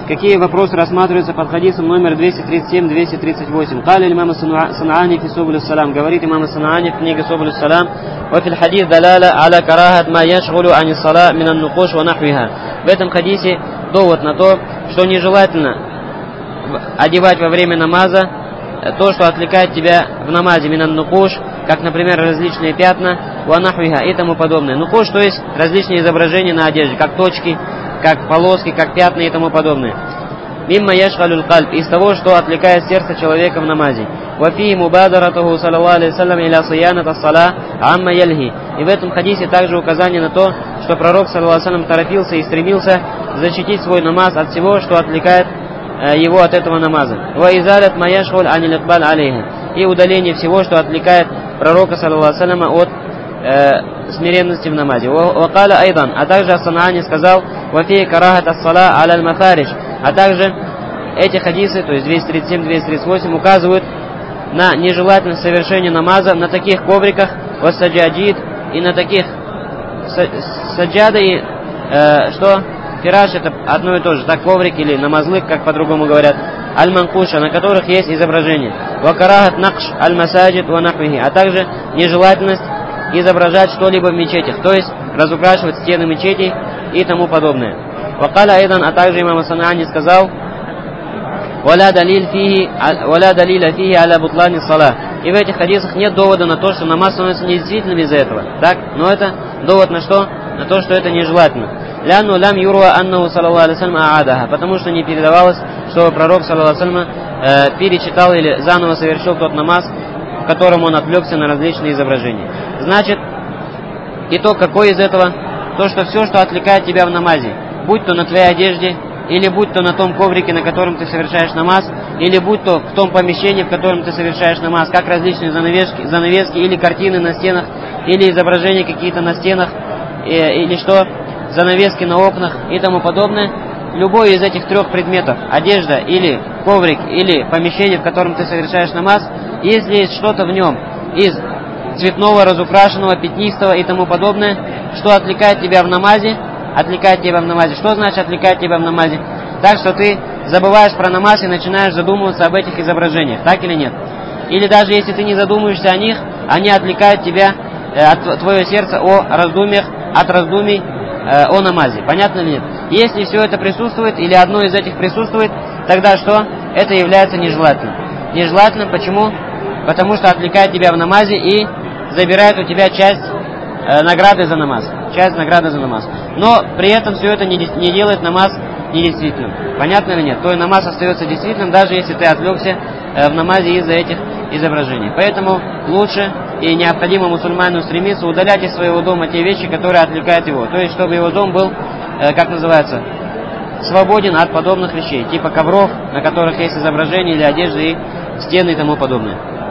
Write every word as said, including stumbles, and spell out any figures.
Какие вопросы рассматриваются под хадисом номер двести тридцать семь двести тридцать восемь? Кали имам Санаани фи Субуль ас-Салам. Говорит имам Санаани в книге Субуль ас-Салам. Ва фил хадис далаля аля карахат ма яшгулу ани сала минан нукуш ва нахвиха. В этом хадисе довод на то, что нежелательно одевать во время намаза то, что отвлекает тебя в намазе минан нукуш, как, например, различные пятна, ва нахвиха и тому подобное. Нукуш, то есть различные изображения на одежде, как точки, как полоски, как пятна и тому подобное. Мимма яшгалюл кальб, из того, что отвлекает сердце человека в намазе. Вафи мубадаратуху саллаллаху алейхи вассалям иля сиянат ас-сала амма яльхи. И в этом хадисе также указание на то, что пророк саллаллаху алейхи вассалям торопился и стремился защитить свой намаз от всего, что отвлекает э, его от этого намаза. Ва изалят ма яшгуль анил икбаль алейха. И удаление всего, что отвлекает пророка саллаллаху алейхи вассалям от э, смиренности в намазе. Вакаля айдан, а также Ас-Санаани сказал: «Вафи карахат ас-сала аля аль-мафариш». А также эти хадисы, то есть двести тридцать семь двести тридцать восемь, указывают на нежелательность совершения намаза на таких ковриках, вассаджадид, и на таких саджада, и э, что? Фираш — это одно и то же, так, коврик или намазлык, как по-другому говорят, аль-манкуша, на которых есть изображение. Вакарахат накш аль-масаджид ва нахвихи. А также нежелательность изображать что-либо в мечетях, то есть разукрашивать стены мечетей и тому подобное. Вакаля айдан, а также имам Санаани сказал: «Валя далиль фихи, валя далиля фихи аля бутлани сала». И в этих хадисах нет довода на то, что намаз становится недействительным из-за этого. Так? Но это довод на что? На то, что это нежелательно. Ляну лям юруа аннаху саллаллаху алейхи вассалям аадаха. Потому что не передавалось, что пророк саллаллаху алейхи вассалям э, перечитал или заново совершил тот намаз, в котором он отвлекся на различные изображения. Значит, итог какой из этого? То, что все, что отвлекает тебя в намазе, будь то на твоей одежде, или будь то на том коврике, на котором ты совершаешь намаз, или будь то в том помещении, в котором ты совершаешь намаз, как различные занавески, занавески или картины на стенах, или изображения какие-то на стенах, э, или что, занавески на окнах и тому подобное. Любой из этих трех предметов, одежда или коврик, или помещение, в котором ты совершаешь намаз, если есть что-то в нем из цветного, разукрашенного, пятнистого и тому подобное, что отвлекает тебя в намазе, отвлекает тебя в намазе. Что значит отвлекает тебя в намазе? Так, что ты забываешь про намаз и начинаешь задумываться об этих изображениях, так или нет? Или даже если ты не задумаешься о них, они отвлекают тебя, э, от твое сердце о раздумьях, от раздумий э, о намазе. Понятно или нет? Если все это присутствует, или одно из этих присутствует, тогда что? Это является нежелательным. Нежелательным почему? Потому что отвлекает тебя в намазе и забирает у тебя часть э, награды за намаз. Часть награды за намаз. Но при этом все это не, не делает намаз недействительным. Понятно или нет? Твой намаз остается действительным, даже если ты отвлекся э, в намазе из-за этих изображений. Поэтому лучше и необходимо мусульманину стремиться удалять из своего дома те вещи, которые отвлекают его. То есть, чтобы его дом был, э, как называется, свободен от подобных вещей. Типа ковров, на которых есть изображения, или одежды, и стены и тому подобное.